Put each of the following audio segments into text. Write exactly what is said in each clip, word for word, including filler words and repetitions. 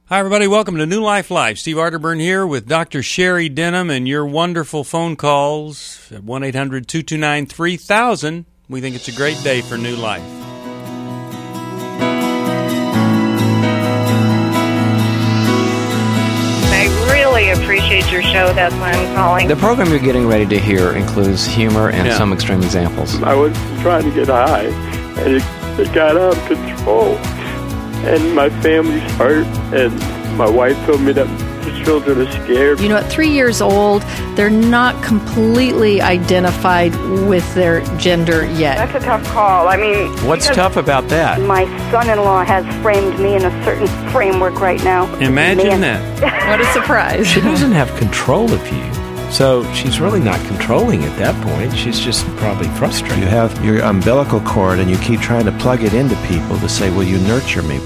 Hi, everybody. Welcome to New Life Live. Steve Arterburn here with Doctor Sherry Denham and your wonderful phone calls at one eight hundred two two nine three thousand. We think it's a great day for New Life. I really appreciate your show. That's why I'm calling. The program you're getting ready to hear includes humor and Yeah. some extreme examples. I was trying to get high, and it, it got out of control. And my family's hurt, and my wife told me that the children are scared. You know, at three years old, they're not completely identified with their gender yet. That's a tough call. I mean, What's tough about that? my son-in-law has framed me in a certain framework right now. Imagine Man. that. What a surprise. She doesn't have control of you. So she's really not controlling at that point. She's just probably frustrated. You have your umbilical cord and you keep trying to plug it into people to say, will you nurture me?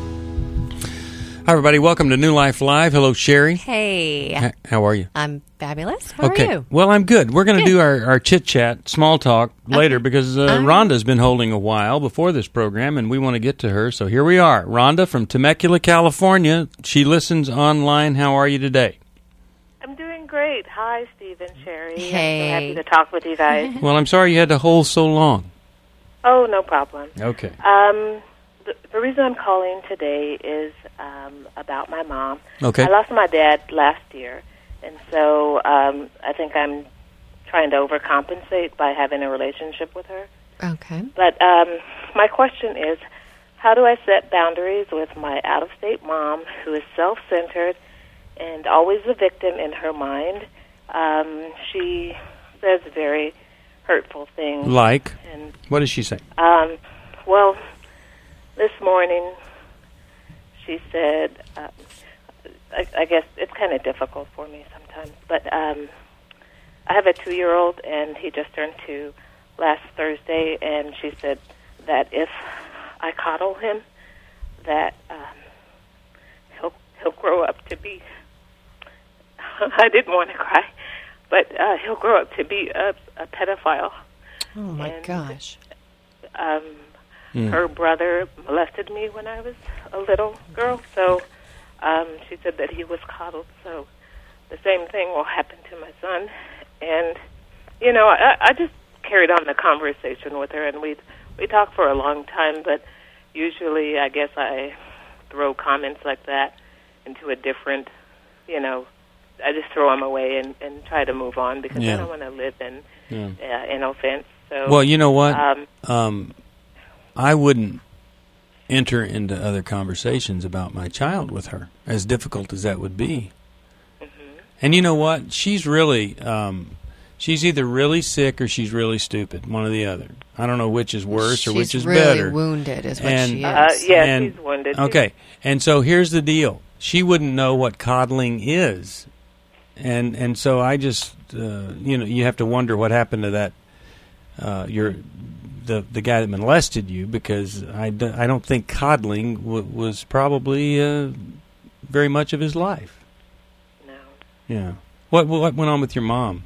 Hi, everybody. Welcome to New Life Live. Hello, Sherry. Hey. H- How are you? I'm fabulous. How okay. are you? Well, I'm good. We're going to Good. do our, our chit-chat, small talk later Okay. because uh, All right. Rhonda's been holding a while before this program, and we want to get to her. So here we are. Rhonda from Temecula, California. She listens online. How are you today? I'm doing great. Hi, Steve and Sherry. Hey. I'm so happy to talk with you guys. Well, I'm sorry you had to hold so long. Oh, no problem. Okay. Um, the, the reason I'm calling today is um, about my mom. Okay. I lost my dad last year, and so um, I think I'm trying to overcompensate by having a relationship with her. Okay. But um, my question is, how do I set boundaries with my out-of-state mom who is self-centered and always the victim in her mind? Um, she says very hurtful things. Like? And What does she say? um, well, this morning she said, uh, I, I guess it's kind of difficult for me sometimes, but um, I have a two-year-old, and he just turned two last Thursday, and she said that if I coddle him, that um, he'll he'll grow up to be. I didn't want to cry, but uh, he'll grow up to be a, a pedophile. Oh, my And, gosh. Um, Mm. Her brother molested me when I was a little girl, so um, she said that he was coddled. So the same thing will happen to my son. And, you know, I, I just carried on the conversation with her, and we we talked for a long time, but usually I guess I throw comments like that into a different, you know, I just throw them away and, and try to move on because Yeah. I don't want to live in, Yeah. uh, in offense. So, Well, you know what? Um, Um, I wouldn't enter into other conversations about my child with her, as difficult as that would be. Mm-hmm. And you know what? She's really, um, she's either really sick or she's really stupid, one or the other. I don't know which is worse or She's which is really better. wounded is what And- she is. Uh, yes, And- he's wounded. Okay, and so here's the deal. She wouldn't know what coddling is. And and so I just, uh, you know, you have to wonder what happened to that, uh, your, the the guy that molested you, because I, do, I don't think coddling w- was probably uh, very much of his life. No. Yeah. What what went on with your mom?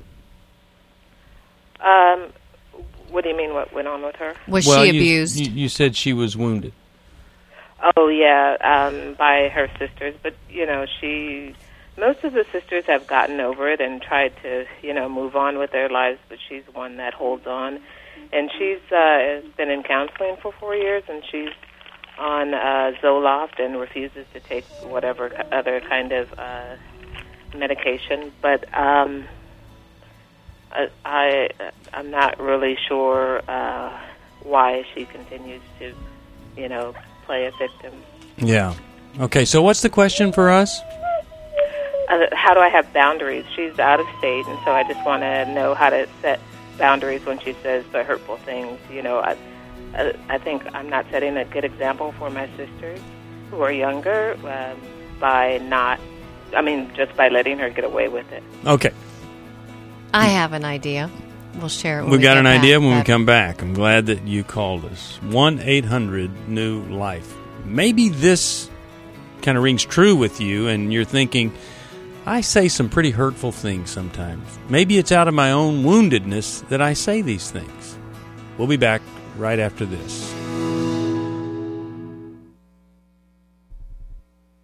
Um, what do you mean? What went on with her? Was well, she you- abused? You, you said she was wounded. Oh yeah, um, by her sisters. But you know, she. Most of the sisters have gotten over it and tried to, you know, move on with their lives. But she's one that holds on, and she's uh, been in counseling for four years, and she's on uh, Zoloft and refuses to take whatever ki- other kind of uh, medication. But um, I, I, I'm not really sure uh, why she continues to, you know, play a victim. Yeah. Okay, so what's the question for us? Uh, how do I have boundaries? She's out of state, and so I just want to know how to set boundaries when she says the hurtful things. You know, I, I, I think I'm not setting a good example for my sisters who are younger um, by not, I mean, just by letting her get away with it. Okay. I have an idea. We'll share it when We've we got get an back. idea when we That- come back. I'm glad that you called us. one eight hundred new life. Maybe this kind of rings true with you, and you're thinking, I say some pretty hurtful things sometimes. Maybe it's out of my own woundedness that I say these things. We'll be back right after this.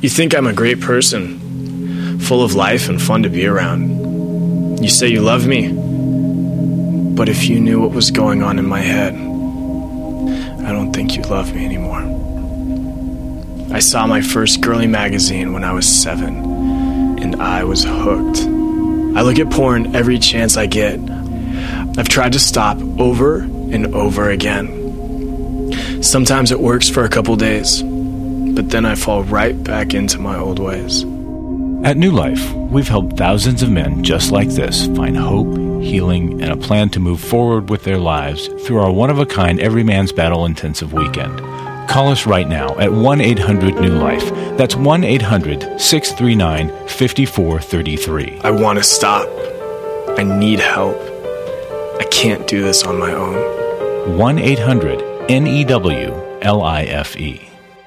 You think I'm a great person, full of life and fun to be around. You say you love me, but if you knew what was going on in my head, I don't think you love me anymore. I saw my first girly magazine when I was seven, and I was hooked. I look at porn every chance I get. I've tried to stop over and over again. Sometimes it works for a couple days, but then I fall right back into my old ways. At New Life, we've helped thousands of men just like this find hope, healing, and a plan to move forward with their lives through our one-of-a-kind Every Man's Battle intensive weekend. Call us right now at one eight hundred new life. That's one eight hundred six three nine five four three three. I want to stop. I need help. I can't do this on my own. one eight hundred N E W L I F E.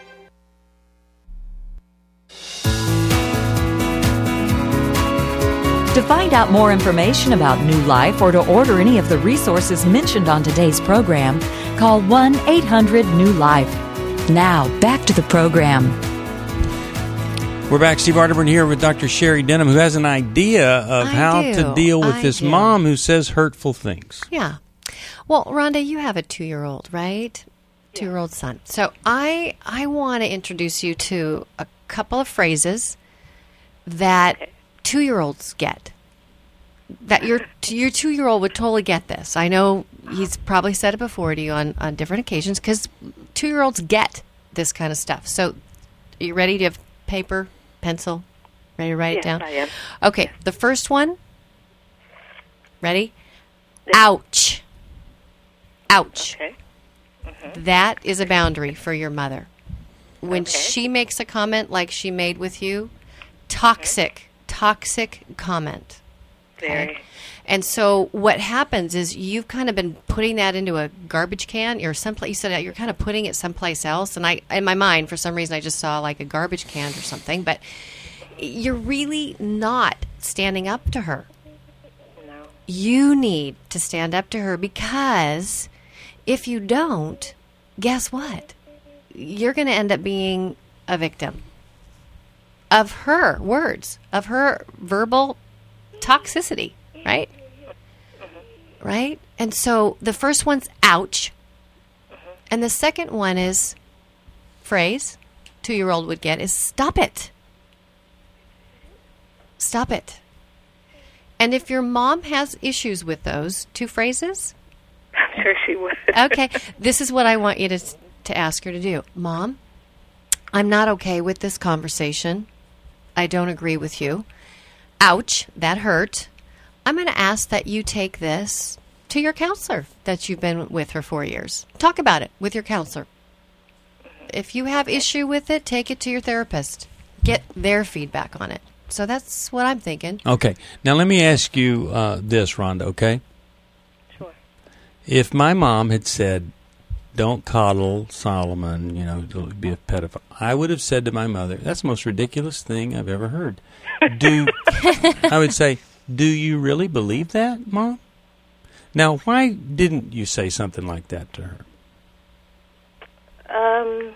To find out more information about New Life or to order any of the resources mentioned on today's program, call one eight hundred new life. Now, back to the program. We're back. Steve Arterburn here with Doctor Sherry Denham, who has an idea of I how do. to deal with I this do. mom who says hurtful things. Yeah. Well, Rhonda, you have a two-year-old, right? Two-year-old son. So I I want to introduce you to a couple of phrases that two-year-olds get. That your your two-year-old would totally get this. I know he's probably said it before to you on, on different occasions because two-year-olds get this kind of stuff. So are you ready to have paper, pencil, ready to write Yes, it down? I am. Okay, the first one. Ready? Ouch. Ouch. Okay. Mm-hmm. That is a boundary for your mother. When Okay. she makes a comment like she made with you, toxic, toxic comment. Very. And so what happens is you've kind of been putting that into a garbage can or someplace. You said that you're kind of putting it someplace else. And I, in my mind, for some reason, I just saw like a garbage can or something. But you're really not standing up to her. No. You need to stand up to her because if you don't, guess what? You're going to end up being a victim of her words, of her verbal toxicity, right? Mm-hmm. Right? And so the first one's ouch. Mm-hmm. And the second one is phrase two-year-old would get is stop it. Stop it. And if your mom has issues with those two phrases, I'm sure she would. okay, this is what I want you to to ask her to do. Mom, I'm not okay with this conversation. I don't agree with you. Ouch, that hurt. I'm going to ask that you take this to your counselor that you've been with for four years. Talk about it with your counselor. If you have issue with it, take it to your therapist. Get their feedback on it. So that's what I'm thinking. Okay. Now let me ask you uh, this, Rhonda, okay? Sure. If my mom had said, don't coddle Solomon, you know, he'll be a pedophile, I would have said to my mother, that's the most ridiculous thing I've ever heard. Do I would say, do you really believe that, Mom? Now, why didn't you say something like that to her? Um,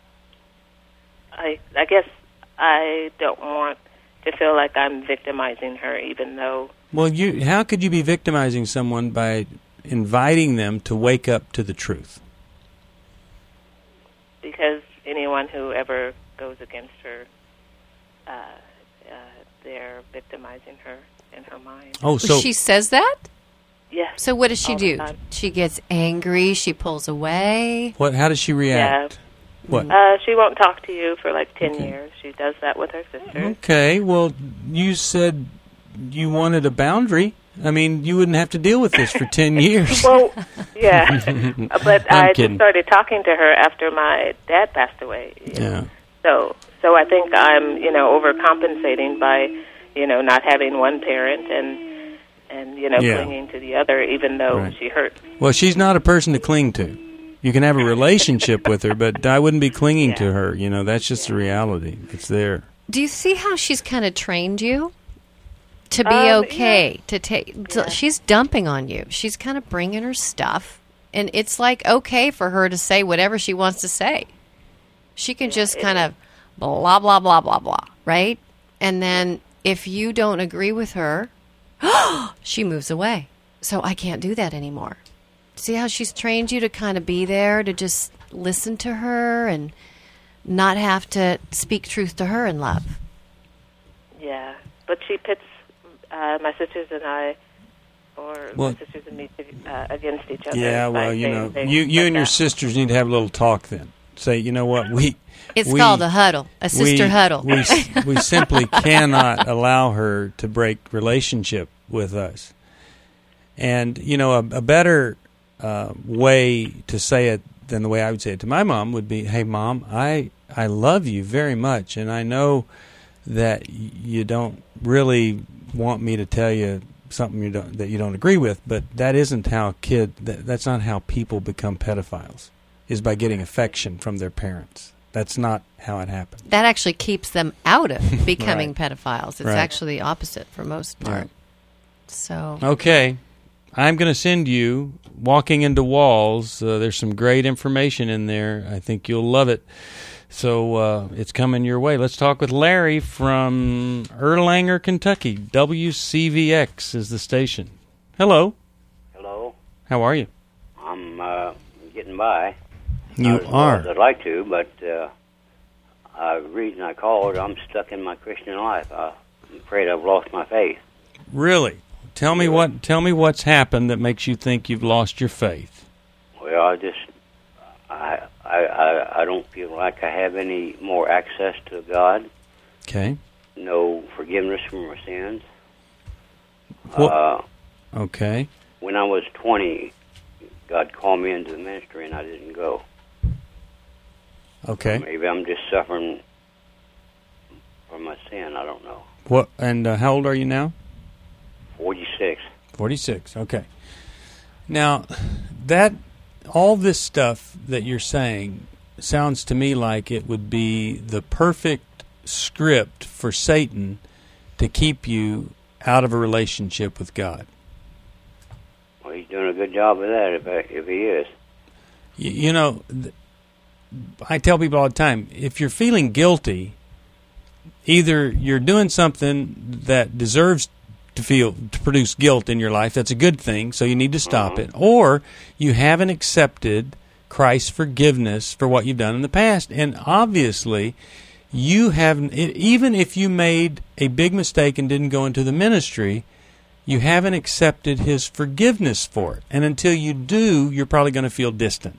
I I guess I don't want to feel like I'm victimizing her, even though. Well, you how could you be victimizing someone by inviting them to wake up to the truth? Because anyone who ever goes against her, uh, uh, they're victimizing her in her mind. Oh, so she says that? Yeah. So what does she all the do? time. She gets angry. She pulls away. what? How does she react? Yeah. What? Uh, she won't talk to you for like ten okay. years. She does that with her sister. Okay. Well, you said you wanted a boundary. I mean, you wouldn't have to deal with this for ten years. Well, yeah, but I'm I kidding. just started talking to her after my dad passed away. You know? Yeah. So, so I think I'm, you know, overcompensating by, you know, not having one parent and, and you know, Yeah. clinging to the other, even though Right. she hurt. Well, she's not a person to cling to. You can have a relationship with her, but I wouldn't be clinging Yeah. to her. You know, that's just the reality. It's there. Do you see how she's kind of trained you to be Um, okay? yeah. To take, Yeah. she's dumping on you. She's kind of bringing her stuff, and it's like okay for her to say whatever she wants to say. She can Yeah, just it kind is. of blah, blah, blah, blah, blah, right? And then if you don't agree with her, she moves away. So I can't do that anymore. See how she's trained you to kind of be there, to just listen to her and not have to speak truth to her in love. Yeah, but she pits uh, my sisters and I, or Well, my sisters and me, uh, against each other. Yeah, by well, you saying know, things you you like and your that. sisters need to have a little talk then. Say, you know what, we... It's we, called a huddle, a sister we, huddle. we, we simply cannot allow her to break relationship with us. And, you know, a, a better uh, way to say it than the way I would say it to my mom would be, hey, Mom, I, I love you very much, and I know that you don't really want me to tell you something you don't, that you don't agree with, but that isn't how kid, that, that's not how people become pedophiles, is by getting affection from their parents. That's not how it happens. That actually keeps them out of becoming Right. pedophiles. It's Right. actually the opposite for most part. Right. So Okay. I'm going to send you Walking into Walls. Uh, there's some great information in there. I think you'll love it. So uh, it's coming your way. Let's talk with Larry from Erlanger, Kentucky. W C V X is the station. Hello. Hello. How are you? I'm uh, getting by. You Not as well are. as I'd like to, but uh, uh, the reason I called, I'm stuck in my Christian life. Uh, I'm afraid I've lost my faith. Really? Tell me what. Tell me what's happened that makes you think you've lost your faith. Well, I just, I, I, I, I don't feel like I have any more access to God. Okay. No forgiveness for my sins. What? Uh, Okay. when I was twenty, God called me into the ministry, and I didn't go. Okay. Maybe I'm just suffering from my sin. I don't know. What? And uh, how old are you now? forty-six. forty-six. Okay. Now, that all this stuff that you're saying sounds to me like it would be the perfect script for Satan to keep you out of a relationship with God. Well, he's doing a good job of that, if, I, if he is. You, you know, th- I tell people all the time, if you're feeling guilty, either you're doing something that deserves to feel to produce guilt in your life, that's a good thing, so you need to stop Mm-hmm. it, or you haven't accepted Christ's forgiveness for what you've done in the past. And obviously, you haven't, even if you made a big mistake and didn't go into the ministry, you haven't accepted his forgiveness for it. And until you do, you're probably going to feel distant.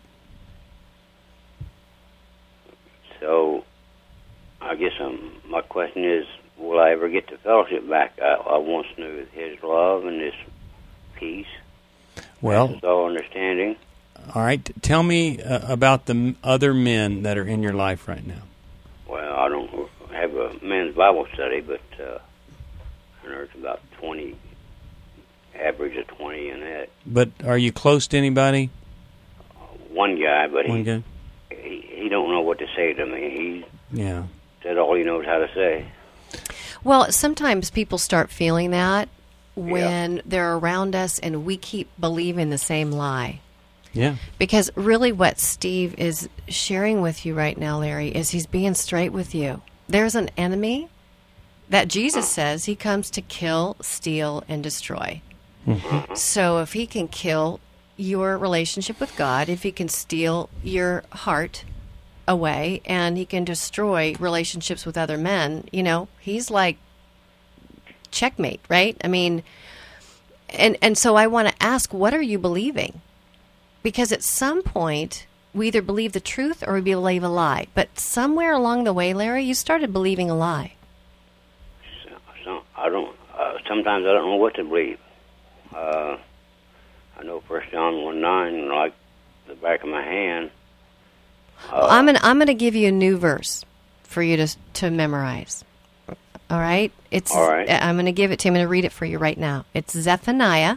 So, I guess um, my question is, will I ever get the fellowship back I, I once knew, his love and his peace, Well, his all understanding? all right. Tell me uh, about the m- other men that are in your life right now. Well, I don't have a men's Bible study, but uh, I know it's about twenty, average of twenty in that. But are you close to anybody? One guy, but One he, guy? he he don't know what to say to me. He Yeah. said all he knows how to say. Well, sometimes people start feeling that when they're around us and we keep believing the same lie. Yeah. Because really what Steve is sharing with you right now, Larry, is he's being straight with you. There's an enemy that Jesus says he comes to kill, steal, and destroy. Mm-hmm. So if he can kill your relationship with God, if he can steal your heart away, and he can destroy relationships with other men, you know, he's like checkmate, right? I mean, and and so I want to ask, what are you believing? Because at some point, we either believe the truth or we believe a lie. But somewhere along the way, Larry, you started believing a lie. So, so I don't. Uh, sometimes I don't know what to believe. Uh, I know First John one nine like the back of my hand. Uh, Well, I'm gonna I'm gonna give you a new verse for you to to memorize. All right, it's. All right. I'm gonna give it to you. I'm gonna read it for you right now. It's Zephaniah.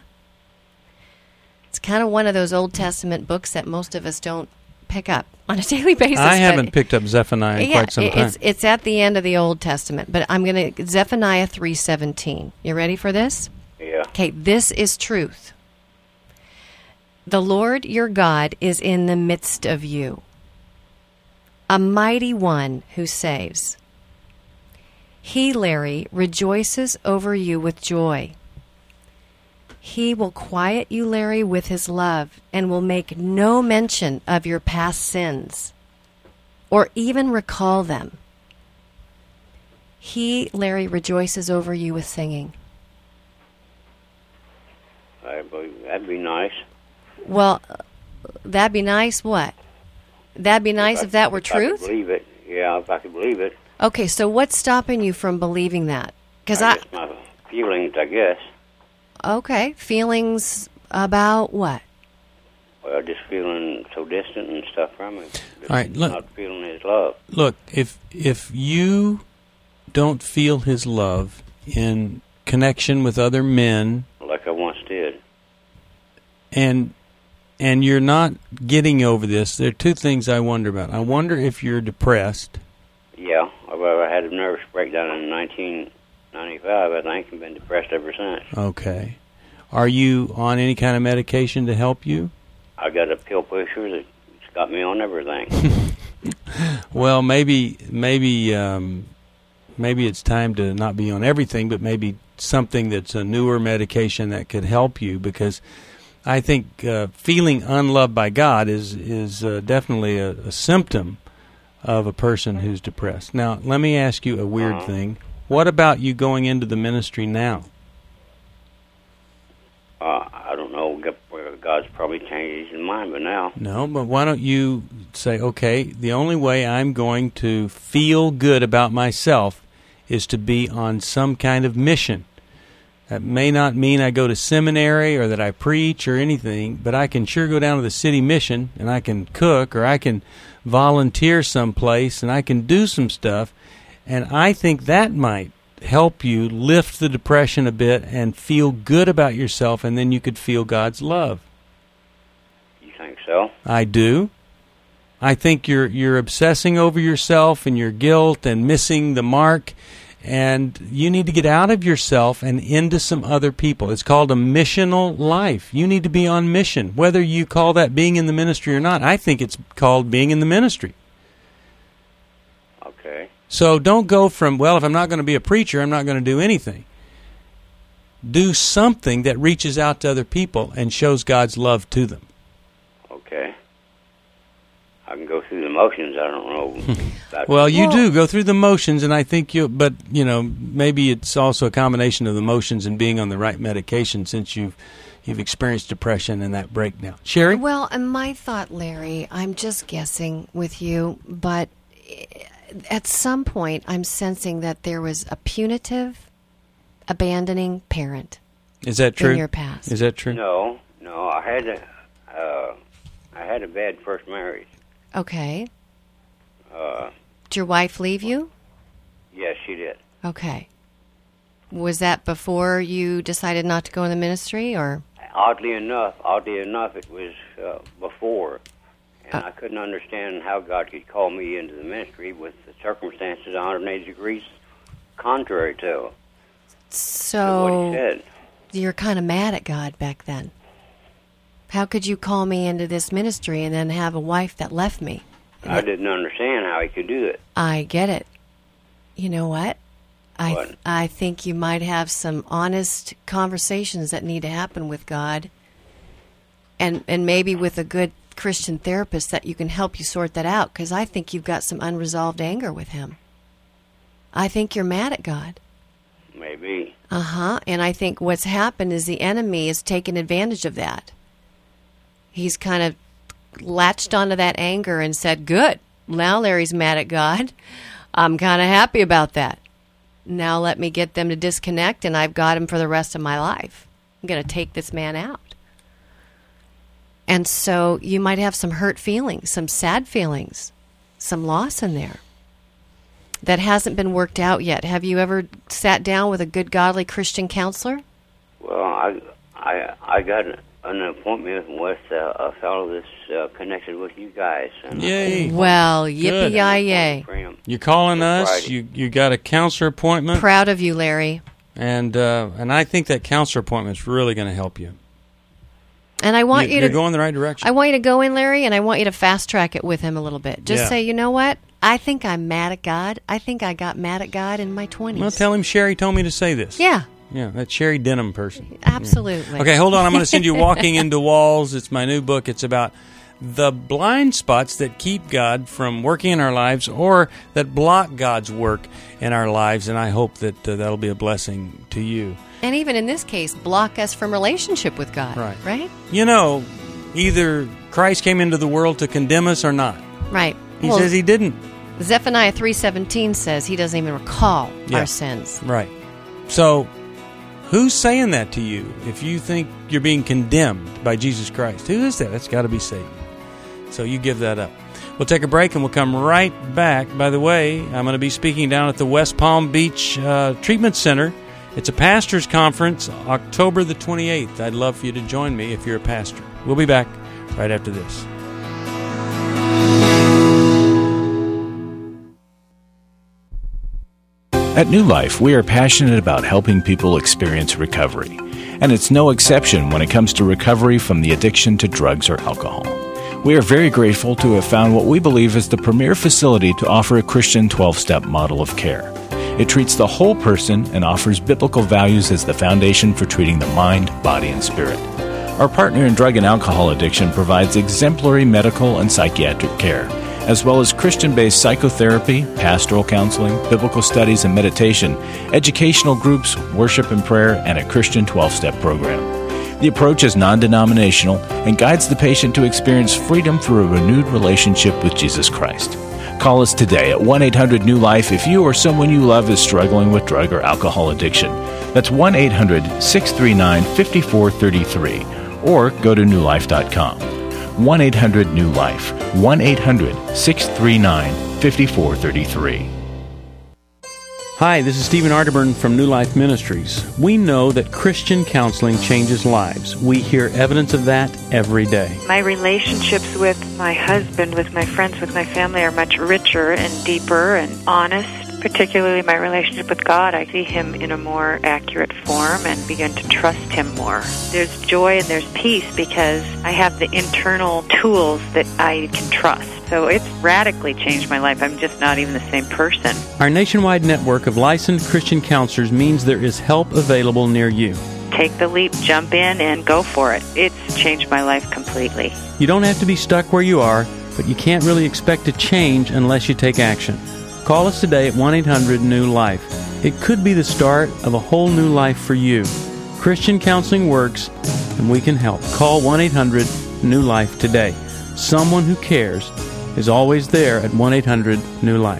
It's kind of one of those Old Testament books that most of us don't pick up on a daily basis. I but- haven't picked up Zephaniah in yeah, quite some it- time. it's it's at the end of the Old Testament, but I'm gonna Zephaniah three seventeen. You ready for this? Yeah. Okay, this is truth. The Lord your God is in the midst of you, a mighty one who saves. He, Larry, rejoices over you with joy. He will quiet you, Larry, with his love and will make no mention of your past sins or even recall them. He, Larry, rejoices over you with singing. I believe that'd be nice. Well, that'd be nice what? That'd be nice if, if I, that were if truth? I could believe it. Yeah, if I could believe it. Okay, so what's stopping you from believing that? Because I, I, guess my feelings, I guess. Okay, feelings about what? Well, just feeling so distant and stuff from him. Just All right, look. Not feeling his love. Look, if if you don't feel his love in connection with other men, like I once did, and and you're not getting over this, there are two things I wonder about. I wonder if you're depressed. Yeah, well, I had a nervous breakdown in nineteen ninety-five, I think, and been depressed ever since. Okay. Are you on any kind of medication to help you? I got a pill pusher that's got me on everything. Well, maybe maybe um, maybe it's time to not be on everything, but maybe something that's a newer medication that could help you, because I think uh, feeling unloved by God is is uh, definitely a, a symptom of a person who's depressed. Now, let me ask you a weird uh-huh. thing. What about you going into the ministry now? Uh, I don't know. God's probably changed his mind by now. No, but why don't you say, okay, the only way I'm going to feel good about myself is to be on some kind of mission. That may not mean I go to seminary or that I preach or anything, but I can sure go down to the city mission and I can cook or I can volunteer someplace and I can do some stuff. And I think that might help you lift the depression a bit and feel good about yourself, and then you could feel God's love. You think so? I do. I think you're you're obsessing over yourself and your guilt and missing the mark, and you need to get out of yourself and into some other people. It's called a missional life. You need to be on mission, whether you call that being in the ministry or not. I think it's called being in the ministry. Okay. So don't go from, well, if I'm not going to be a preacher, I'm not going to do anything. Do something that reaches out to other people and shows God's love to them. Okay. I can go through the motions. I don't know. That's Well, you do go through the motions, and I think you, but, you know, maybe it's also a combination of the motions and being on the right medication since you've you've experienced depression and that breakdown. Sherry? Well, and my thought, Larry, I'm just guessing with you, but at some point I'm sensing that there was a punitive, abandoning parent. Is that true? In your past. Is that true? No, no. I had a, uh, I had a bad first marriage. Okay. Uh, Did your wife leave you? yes, she did. Okay. Was that before you decided not to go in the ministry, or? Oddly enough, oddly enough, it was uh, before, and Uh. I couldn't understand how God could call me into the ministry with the circumstances one hundred eighty degrees contrary to, to what So he said. you're kind of mad at God back then. How could you call me into this ministry and then have a wife that left me? I didn't understand how he could do it. I get it. You know what? I What? I think you might have some honest conversations that need to happen with God, and and maybe with a good Christian therapist that you can help you sort that out, because I think you've got some unresolved anger with him. I think you're mad at God. Maybe. Uh-huh. And I think what's happened is the enemy has taken advantage of that. He's kind of latched onto that anger and said, good, now Larry's mad at God. I'm kind of happy about that. Now let me get them to disconnect, and I've got him for the rest of my life. I'm going to take this man out. And so you might have some hurt feelings, some sad feelings, some loss in there that hasn't been worked out yet. Have you ever sat down with a good, godly Christian counselor? Well, I, I, I got an appointment with uh, a fellow that's uh, connected with you guys. And Yay. Well, Good. yippee-yi-yay. You're calling us. Friday. You you got a counselor appointment. Proud of you, Larry. And uh, and I think that counselor appointment's really going to help you. And I want you, you to you're going the right direction. I want you to go in, Larry, and I want you to fast track it with him a little bit. Just Yeah. say, you know what? I think I'm mad at God. I think I got mad at God in my twenties. Well, tell him Sherry told me to say this. Yeah. Yeah, that Sherry Denham person. Absolutely. Yeah. Okay, hold on. I'm going to send you Walking into Walls. It's my new book. It's about the blind spots that keep God from working in our lives or that block God's work in our lives, and I hope that uh, that'll be a blessing to you. And even in this case, block us from relationship with God. Right. Right? You know, either Christ came into the world to condemn us or not. Right. He Well, says he didn't. Zephaniah three seventeen says he doesn't even recall Yeah. our sins. Right. So, who's saying that to you if you think you're being condemned by Jesus Christ? Who is that? That's got to be Satan. So you give that up. We'll take a break and we'll come right back. By the way, I'm going to be speaking down at the West Palm Beach uh, Treatment Center. It's a pastor's conference, October the twenty-eighth. I'd love for you to join me if you're a pastor. We'll be back right after this. At New Life, we are passionate about helping people experience recovery. And it's no exception when it comes to recovery from the addiction to drugs or alcohol. We are very grateful to have found what we believe is the premier facility to offer a Christian twelve-step model of care. It treats the whole person and offers biblical values as the foundation for treating the mind, body, and spirit. Our partner in drug and alcohol addiction provides exemplary medical and psychiatric care, as well as Christian-based psychotherapy, pastoral counseling, biblical studies and meditation, educational groups, worship and prayer, and a Christian twelve-step program. The approach is non-denominational and guides the patient to experience freedom through a renewed relationship with Jesus Christ. Call us today at one eight hundred new life if you or someone you love is struggling with drug or alcohol addiction. That's one eight hundred six three nine five four three three, or go to new life dot com. one eight hundred new life, one eight hundred six three nine five four three three. Hi, this is Stephen Arterburn from New Life Ministries. We know that Christian counseling changes lives. We hear evidence of that every day. My relationships with my husband, with my friends, with my family are much richer and deeper and honest. Particularly my relationship with God, I see Him in a more accurate form and begin to trust Him more. There's joy and there's peace because I have the internal tools that I can trust. So it's radically changed my life. I'm just not even the same person. Our nationwide network of licensed Christian counselors means there is help available near you. Take the leap, jump in, and go for it. It's changed my life completely. You don't have to be stuck where you are, but you can't really expect to change unless you take action. Call us today at one eight hundred new life. It could be the start of a whole new life for you. Christian counseling works, and we can help. Call one eight hundred new life today. Someone who cares is always there at one eight hundred new life.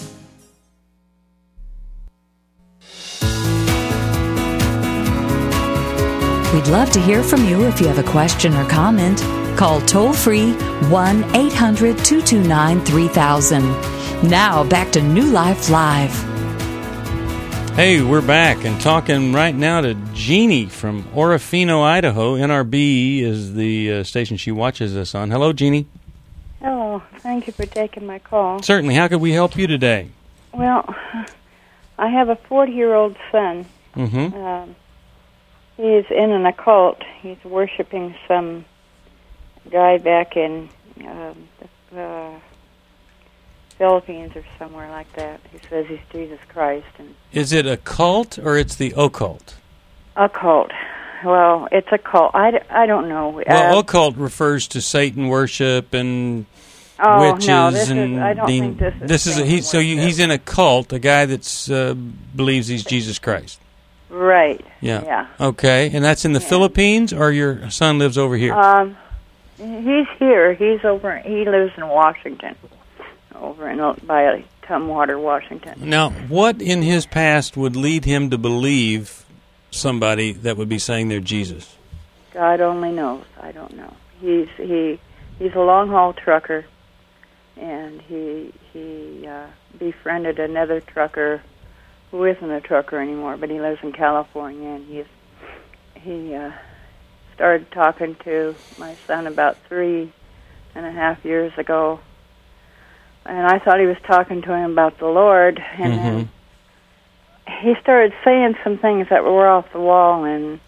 We'd love to hear from you if you have a question or comment. Call toll-free one eight hundred two two nine three thousand. Now, back to New Life Live. Hey, we're back and talking right now to Jeannie from Orofino, Idaho. N R B is the uh, station she watches us on. Hello, Jeannie. Hello. Thank you for taking my call. Certainly. How could we help you today? Well, I have a forty-year-old son. Mm-hmm. Um, he's in an occult. He's worshiping some guy back in uh, the uh, Philippines or somewhere like that. He says he's Jesus Christ. And Is it a cult or it's the occult? occult. Well, it's a cult. I, d- I don't know. Well, Uh, occult refers to Satan worship and Oh, witches no, this is- and I don't dem- think this is this is a, he, so you, Satan he's in a cult. A guy that's uh, believes he's Jesus Christ. right. Yeah. Yeah. Okay, and that's in the Philippines, or your son lives over here? Um, he's here. He's over. He lives in Washington, over in by Tumwater, Washington. Now, what in his past would lead him to believe somebody that would be saying they're Jesus? God only knows. I don't know. He's he he's a long haul trucker, and he he uh, befriended another trucker who isn't a trucker anymore, but he lives in California, and he's he uh, started talking to my son about three and a half years ago, and I thought he was talking to him about the Lord, and Mm-hmm. then he started saying some things that were off the wall, and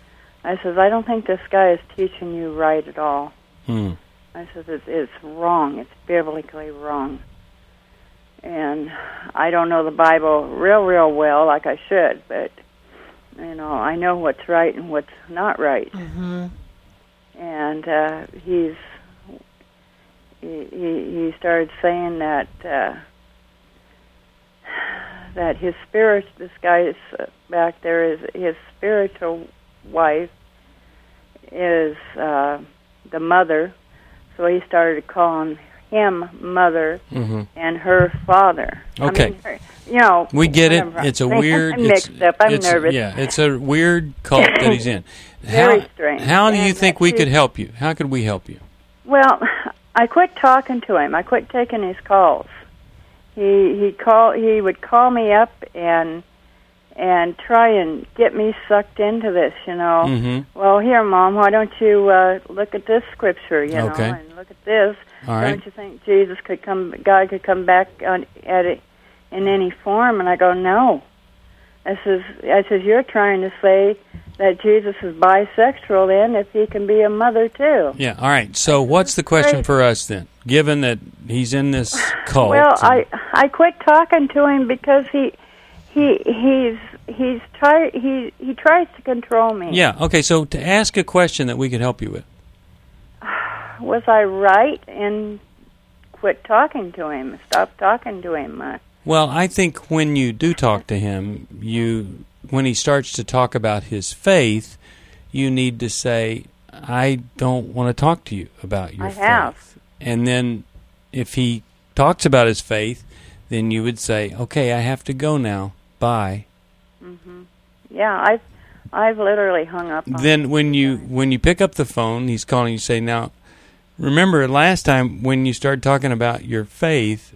I says, I don't think this guy is teaching you right at all. Hmm. I says, it's, it's wrong. It's biblically wrong. And I don't know the Bible real, real well like I should, but, you know, I know what's right and what's not right. Mm-hmm. And uh, he's he, he he started saying that uh, that his spirit, this guy is uh, back there, is his spiritual wife is uh, the mother. So he started calling him mother mm-hmm. and her father. Okay. I mean, her, you know, we get it. whatever. It's a weird. I'm mixed it's, up. I'm it's, nervous. Yeah, it's a weird cult that he's in. Very how, strange. How do you And think that we he- could help you? How could we help you? Well, I quit talking to him. I quit taking his calls. He he call he would call me up and and try and get me sucked into this, you know. Mm-hmm. Well, here, Mom, why don't you uh, look at this scripture, you Okay. know, and look at this. All right. Don't you think Jesus could come, God could come back on, at it in any form? And I go, no. I says, I says, you're trying to say that Jesus is bisexual then if he can be a mother too. Yeah. All right. So what's the question for us then? Given that he's in this cult. Well, and- I I quit talking to him because he he he's he's try he he tries to control me. Yeah. Okay. So to ask a question that we could help you with. Was I right in quit talking to him? Stop talking to him. Uh, Well, I think when you do talk to him, you when he starts to talk about his faith, you need to say, "I don't want to talk to you about your I faith." have. And then if he talks about his faith, then you would say, "Okay, I have to go now. Bye." hmm Yeah, I've I've literally hung up. On Then when you when you pick up the phone, he's calling you, say, "Now, remember last time when you started talking about your faith,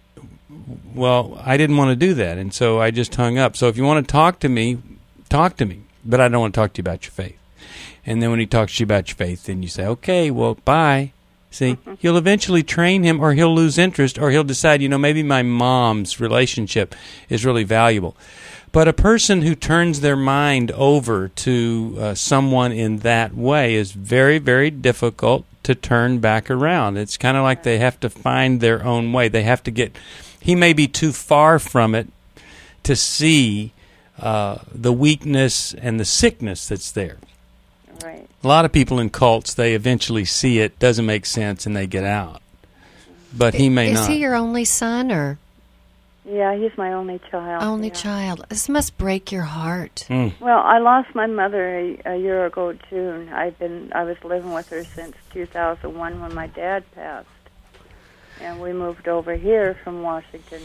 well, I didn't want to do that, and so I just hung up. So if you want to talk to me, talk to me, but I don't want to talk to you about your faith." And then when he talks to you about your faith, then you say, "Okay, well, bye." See, you'll eventually train him, or he'll lose interest, or he'll decide, you know, maybe my mom's relationship is really valuable. But a person who turns their mind over to uh, someone in that way is very, very difficult to turn back around. It's kind of like they have to find their own way. They have to get... He may be too far from it to see uh, the weakness and the sickness that's there. Right. A lot of people in cults, they eventually see it, doesn't make sense, and they get out. But he may Is not. he your only son or Yeah, he's my only child. only yeah. child? This must break your heart. Mm. Well, I lost my mother a, a year ago June. I've been I was living with her since two thousand one when my dad passed, and we moved over here from Washington.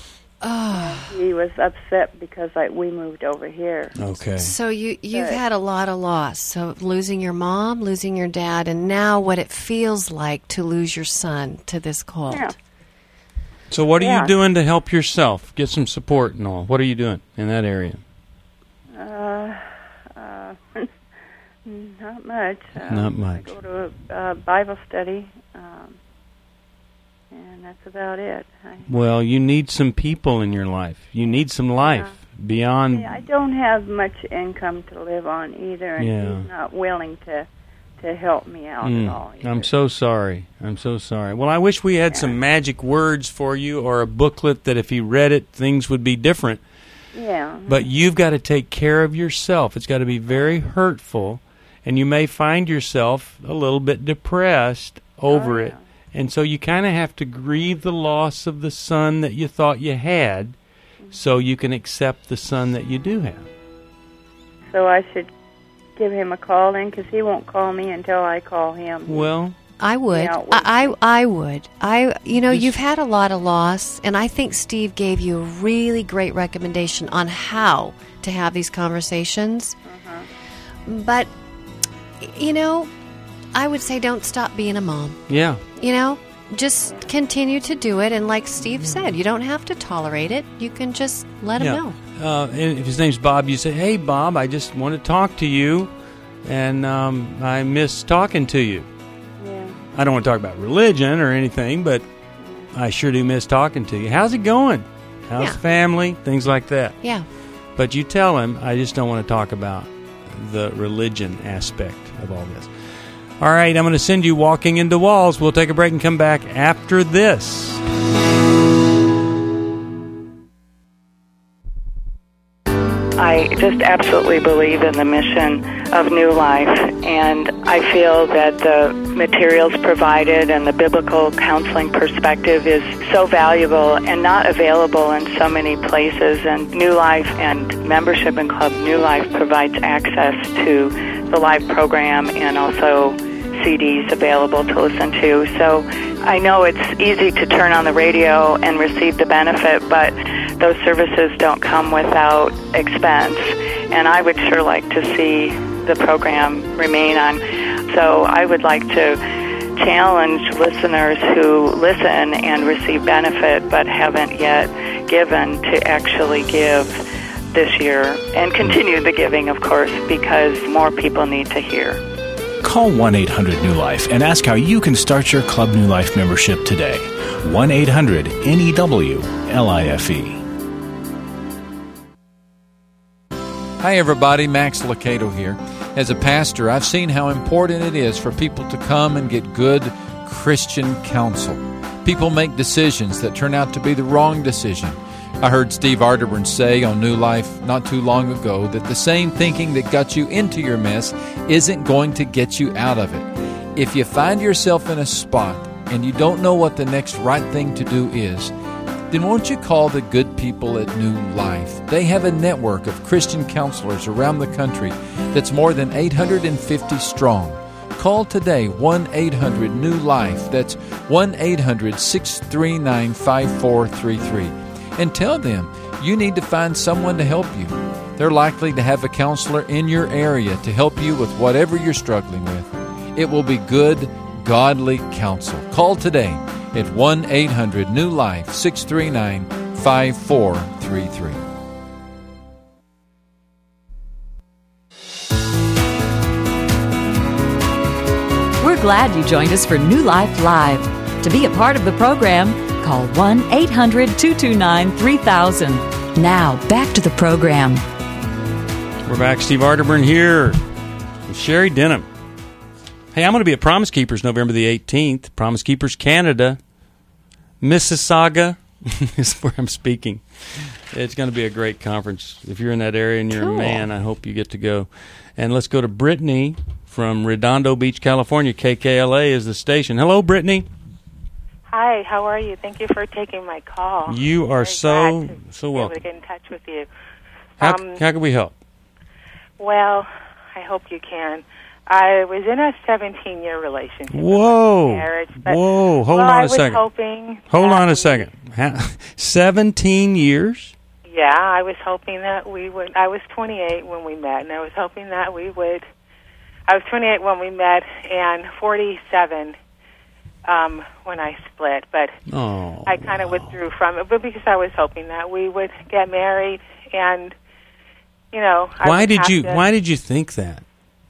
Oh. He was upset because I we moved over here. Okay. So you you've But- had a lot of loss. So losing your mom, losing your dad, and now what it feels like to lose your son to this cult. Yeah. So what are Yeah. you doing to help yourself? Get some support and all. What are you doing in that area? Uh, uh, not much. Uh, Not much. I go to a uh, Bible study, um, and that's about it. I, Well, you need some people in your life. You need some life beyond... See, I don't have much income to live on either, and Yeah. he's not willing to to help me out Mm, at all. I'm so sorry. I'm so sorry. Well, I wish we had some magic words for you or a booklet that if he read it, things would be different. Yeah. But you've got to take care of yourself. It's got to be very hurtful, and you may find yourself a little bit depressed over it. And so you kind of have to grieve the loss of the son that you thought you had so you can accept the son that you do have. So I should give him a call then, because he won't call me until I call him. Well, I would. Yeah, it I, I I would. I you know, you've had a lot of loss, and I think Steve gave you a really great recommendation on how to have these conversations. But you know, I would say don't stop being a mom. Yeah. You know, just continue to do it, and like Steve said, you don't have to tolerate it. You can just let him know. Uh, and if his name's Bob, you say, "Hey, Bob, I just want to talk to you, and um, I miss talking to you." Yeah. I don't want to talk about religion or anything, but I sure do miss talking to you. How's it going? How's Yeah. family? Things like that. Yeah. But you tell him, I just don't want to talk about the religion aspect of all this. All right, I'm going to send you walking into walls. We'll take a break and come back after this. I just absolutely believe in the mission of New Life, and I feel that the materials provided and the biblical counseling perspective is so valuable and not available in so many places. And New Life and membership in Club New Life provides access to the live program and also C Ds available to listen to. So I know it's easy to turn on the radio and receive the benefit, but those services don't come without expense. And I would sure like to see the program remain on. So I would like to challenge listeners who listen and receive benefit but haven't yet given to actually give this year and continue the giving, of course, because more people need to hear. Call one eight hundred New Life and ask how you can start your Club New Life membership today. one eight hundred N E W L I F E. Hi everybody, Max Lucado here. As a pastor, I've seen how important it is for people to come and get good Christian counsel. People make decisions that turn out to be the wrong decision. I heard Steve Arterburn say on New Life not too long ago that the same thinking that got you into your mess isn't going to get you out of it. If you find yourself in a spot and you don't know what the next right thing to do is, then won't you call the good people at New Life? They have a network of Christian counselors around the country that's more than eight hundred fifty strong. Call today, one eight hundred New Life. That's one eight hundred six three nine five four three three. And tell them you need to find someone to help you. They're likely to have a counselor in your area to help you with whatever you're struggling with. It will be good, godly counsel. Call today at one eight hundred New Life, six three nine five four three three. We're glad you joined us for New Life Live. To be a part of the program, call one eight hundred two two nine three thousand. Now, back to the program. We're back. Steve Arterburn here with Sherry Denham. Hey, I'm going to be at Promise Keepers November the eighteenth. Promise Keepers Canada. Mississauga is where I'm speaking. It's going to be a great conference. If you're in that area and you're Cool. a man, I hope you get to go. And let's go to Brittany from Redondo Beach, California. K K L A is the station. Hello, Brittany. Hi, how are you? Thank you for taking my call. You are Very so, glad to so be able welcome. to get in touch with you. How, Um, how can we help? Well, I hope you can. I was in a seventeen-year relationship. Whoa. Marriage, but, Whoa. Hold well, on I a was second. hoping Hold that on a we- second. Ha- seventeen years? Yeah, I was hoping that we would. I was twenty-eight when we met, and I was hoping that we would. I was twenty-eight when we met, and forty-seven um, when I split. But Oh, I kind of withdrew from it, but because I was hoping that we would get married, and you know, I Why would did have you to- why did you think that?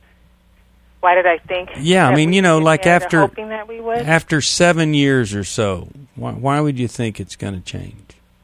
Why did I think? Yeah, I that mean, we you know, would get like married, or after hoping that we would. after seven years or so, why, why would you think it's going to change?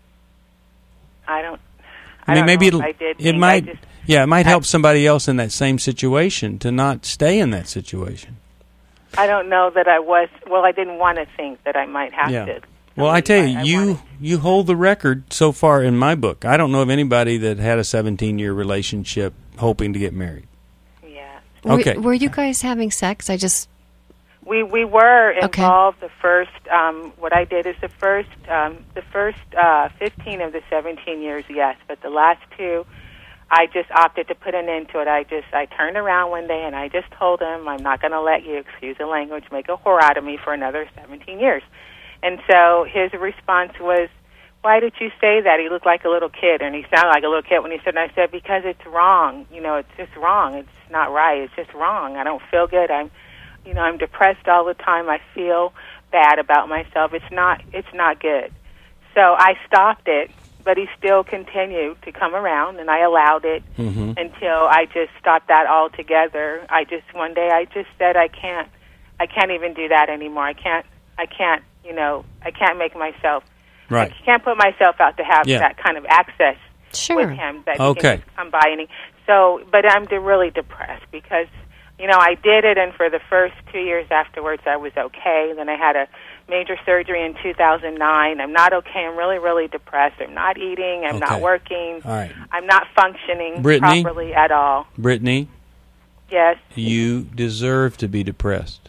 I don't. I, I mean, don't maybe know it'll, if I did it think. I might. just- yeah, it might help somebody else in that same situation to not stay in that situation. I don't know that I was. Well, I didn't want to think that I might have Yeah. to. Well, I tell you, you you hold the record so far in my book. I don't know of anybody that had a seventeen-year relationship hoping to get married. Yeah. Okay. Were, were you guys having sex? I just We we were Okay. involved. The first, um, what I did is the first, um, the first uh, fifteen of the seventeen years, yes, but the last two, I just opted to put an end to it. I just I turned around one day and I just told him, I'm not going to let you, excuse the language, make a whore out of me for another seventeen years. And so his response was, why did you say that? He looked like a little kid, and he sounded like a little kid when he said, and I said, because it's wrong. You know, it's just wrong. It's not right. It's just wrong. I don't feel good. I'm, you know, I'm depressed all the time. I feel bad about myself. It's not, it's not good. So I stopped it, but he still continued to come around, and I allowed it Mm-hmm. until I just stopped that altogether. I just, one day I just said, I can't, I can't even do that anymore. I can't, I can't, you know, I can't make myself, Right. I can't put myself out to have Yeah. that kind of access Sure. with him that he Okay. can just come by. And he, So, but I'm de- really depressed because, you know, I did it, and for the first two years afterwards, I was okay. Then I had a major surgery in two thousand nine. I'm not okay. I'm really, really depressed. I'm not eating. I'm Okay. not working. All right. I'm not functioning Brittany? properly at all. Brittany, Yes. you deserve to be depressed.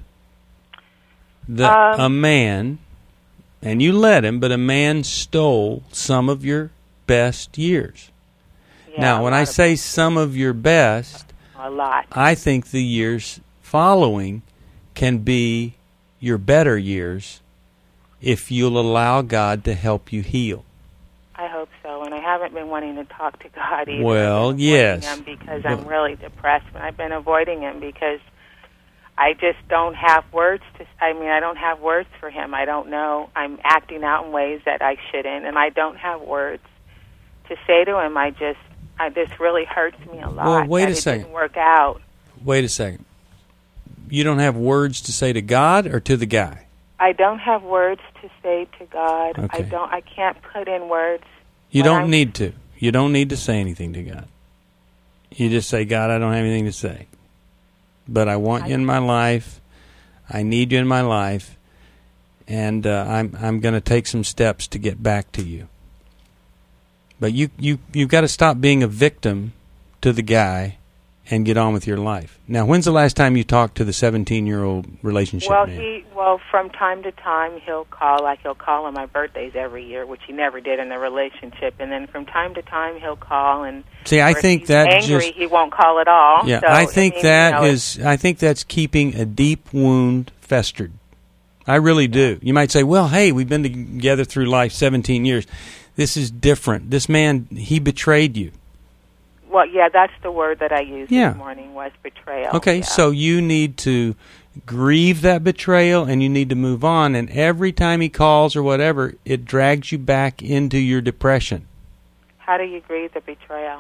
The, Um, a man, and you let him, but a man stole some of your best years. Yeah, now, a when lot I of- say some of your best, A lot. I think the years following can be your better years if you'll allow God to help you heal. I hope so, and I haven't been wanting to talk to God either. Well, I've been yes. avoiding Him because I'm really depressed, and I've been avoiding Him because I just don't have words to. I mean, I don't have words for Him. I don't know. I'm acting out in ways that I shouldn't, and I don't have words to say to Him. I just, I this really hurts me a lot. Well, wait that a it second. Didn't work out. Wait a second. You don't have words to say to God or to the guy? I don't have words to say to God. Okay. I don't. I can't put in words. You when don't I'm- need to. You don't need to say anything to God. You just say, God, I don't have anything to say. But I want you in my life. I need you in my life. And uh, I'm I'm going to take some steps to get back to you. But you, you, you've got to stop being a victim to the guy and get on with your life. Now, when's the last time you talked to the seventeen-year-old relationship Well, man? he well from time to time he'll call, like he'll call on my birthdays every year, which he never did in the relationship. And then from time to time he'll call and See, I or if think he's that angry, just he won't call at all. Yeah, So, I think mean, that you know, is. I think that's keeping a deep wound festered. I really do. You might say, "Well, hey, we've been together through life seventeen years. This is different. This man, he betrayed you." Well, yeah, that's the word that I used Yeah. this morning was betrayal. Okay, yeah. so you need to grieve that betrayal, and you need to move on. And every time he calls or whatever, it drags you back into your depression. How do you grieve the betrayal?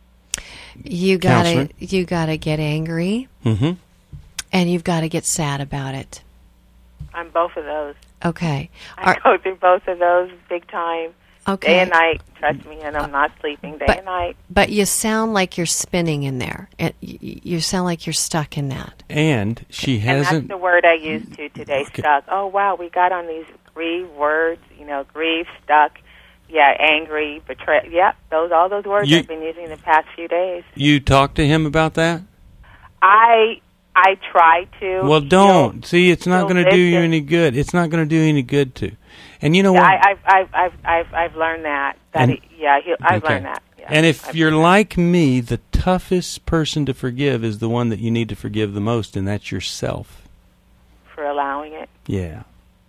You gotta Counselor? you gotta get angry, Mm-hmm. and you've got to get sad about it. I'm both of those. Okay. I Are- go through both of those big time. Okay. Day and night, trust me, and I'm not sleeping day But- and night. But you sound like you're spinning in there. It, y- you sound like you're stuck in that. And she And hasn't. that's the word I used to today, stuck. Oh, wow, we got on these grieve words, you know, grieve, stuck, yeah, angry, betray. Yep, those all those words You- I've been using the past few days. You talked to him about that? I I try to. Well, don't. He'll- See, it's not he'll going to do you listen. any good. It's not going to do you any good to. And you know what? I, I've, I've, I've, I've, I've learned that. That And- he, yeah, he, I've Okay. learned that. Yeah, And if I've you're learned like me, the toughest person to forgive is the one that you need to forgive the most, and that's yourself. that for allowing it. Yeah.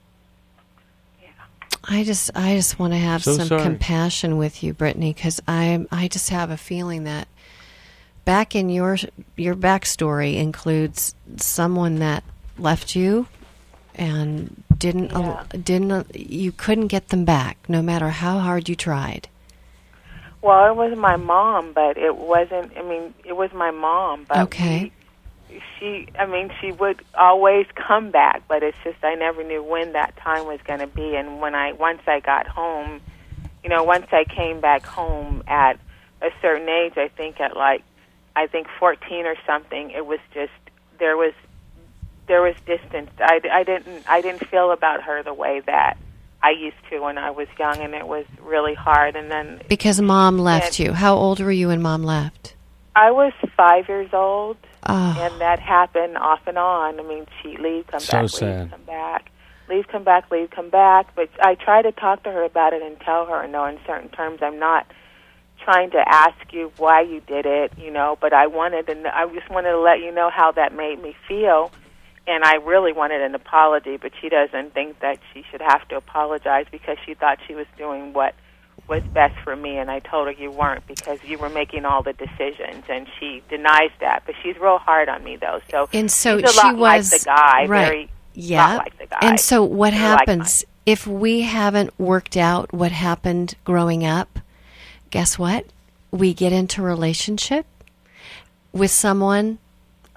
I just I just want to have So some sorry. compassion with you, Brittany, because I I just have a feeling that back in your your backstory includes someone that left you and didn't al- didn't you couldn't get them back no matter how hard you tried. Well, it was my mom, but it wasn't. I mean, it was my mom, but Okay. we, she. I mean, she would always come back, but it's just I never knew when that time was going to be. And when I once I got home, you know, once I came back home at a certain age, I think at like, I think fourteen or something, it was just there was there was distance. I, I didn't I didn't feel about her the way that I used to when I was young, and it was really hard. And then Because mom left And- you. How old were you when mom left? I was five years old, Oh. and that happened off and on. I mean, she leave, come So back, sad. leave, come back, leave, come back, leave, come back. But I try to talk to her about it and tell her, no, in certain terms, I'm not trying to ask you why you did it, you know. But I wanted to, kn- I just wanted to let you know how that made me feel. And I really wanted an apology, but she doesn't think that she should have to apologize because she thought she was doing what was best for me. And I told her you weren't because you were making all the decisions, and she denies that. But she's real hard on me, though. So And so she's a she lot was like the guy, right. very yeah. lot like the guy. And so what Very like happens if we haven't worked out what happened growing up? Guess what? We get into a relationship with someone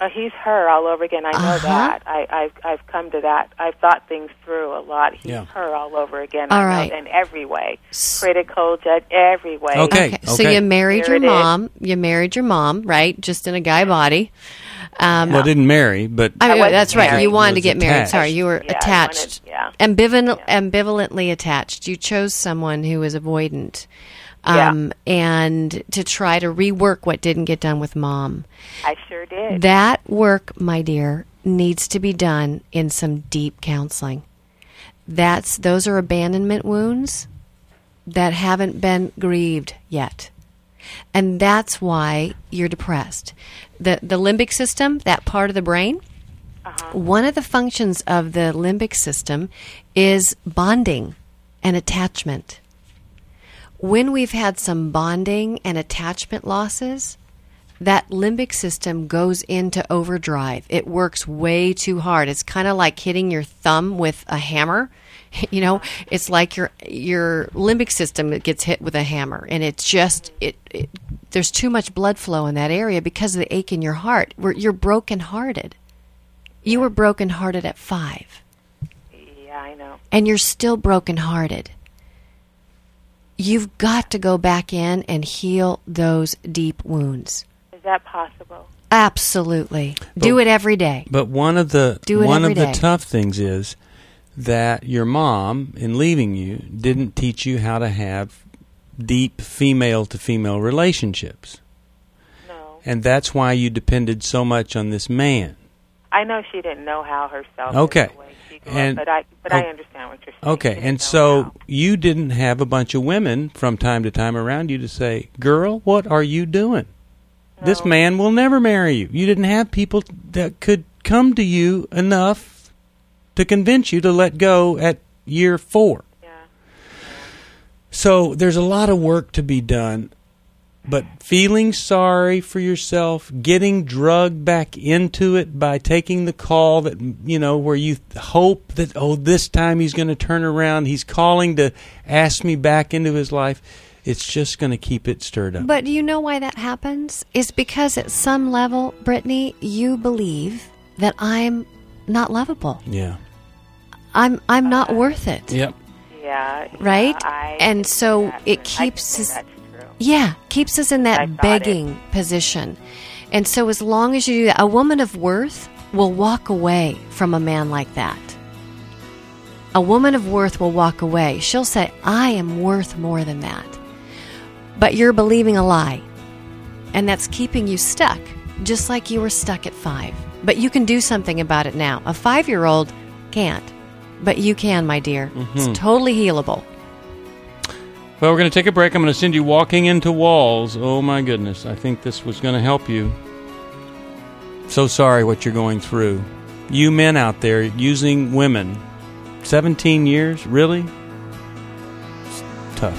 Uh, he's her all over again. I know Uh-huh. that. I, I've I've come to that. I've thought things through a lot. He's Yeah. her all over again. All I know, right. in every way, critical, judge, every way. Okay. So you married There your it is. mom. You married your mom, right? Just in a guy body. Um, Well, didn't marry, but I mean, I wasn't that's right. married. You wanted to Was get married. attached. Sorry, you were Yeah, I attached. wanted- yeah. Ambivalent, ambivalently attached. You chose someone who was avoidant. Um, and to try to rework what didn't get done with mom. I sure did. That work, my dear, needs to be done in some deep counseling. That's those are abandonment wounds that haven't been grieved yet. And that's why you're depressed. The the limbic system, that part of the brain, one of the functions of the limbic system is bonding and attachment. When we've had some bonding and attachment losses, that limbic system goes into overdrive. It works way too hard. It's kind of like hitting your thumb with a hammer. You know, it's like your your limbic system that gets hit with a hammer, and it's just it, it. There's too much blood flow in that area because of the ache in your heart. Where you're brokenhearted. You were brokenhearted at five, Yeah, I know. and you're still brokenhearted. You've got to go back in and heal those deep wounds. Is that possible? Absolutely. Do it every day. But one of the Do it one every of the day. tough things is that your mom, in leaving you, didn't teach you how to have deep female to female relationships. No. And that's why you depended so much on this man. I know she didn't know how herself. Okay. The way she grew And- up, but I but I oh, understand what you're saying. Okay, and so you didn't have a bunch of women from time to time around you to say, "Girl, what are you doing? This man will never marry you." You didn't have people that could come to you enough to convince you to let go at year four. Yeah. So there's a lot of work to be done. But feeling sorry for yourself, getting drugged back into it by taking the call that, you know, where you hope that, oh, this time he's going to turn around. He's calling to ask me back into his life. It's just going to keep it stirred up. But do you know why that happens? It's because at some level, Brittany, you believe that I'm not lovable. Yeah. I'm I'm not worth it. Yep. Yeah. Right? yeah, I and so that. it I keeps can us say that's true. Yeah, keeps us in I that thought begging position. And so as long as you do that, a woman of worth will walk away from a man like that. A woman of worth will walk away. She'll say, I am worth more than that. But you're believing a lie. And that's keeping you stuck, just like you were stuck at five. But you can do something about it now. A five-year-old can't. But you can, my dear. Mhm. It's totally healable. Well, we're going to take a break. I'm going to send you walking into walls. Oh, my goodness. I think this was going to help you. So sorry what you're going through. You men out there using women. seventeen years? Really? It's tough.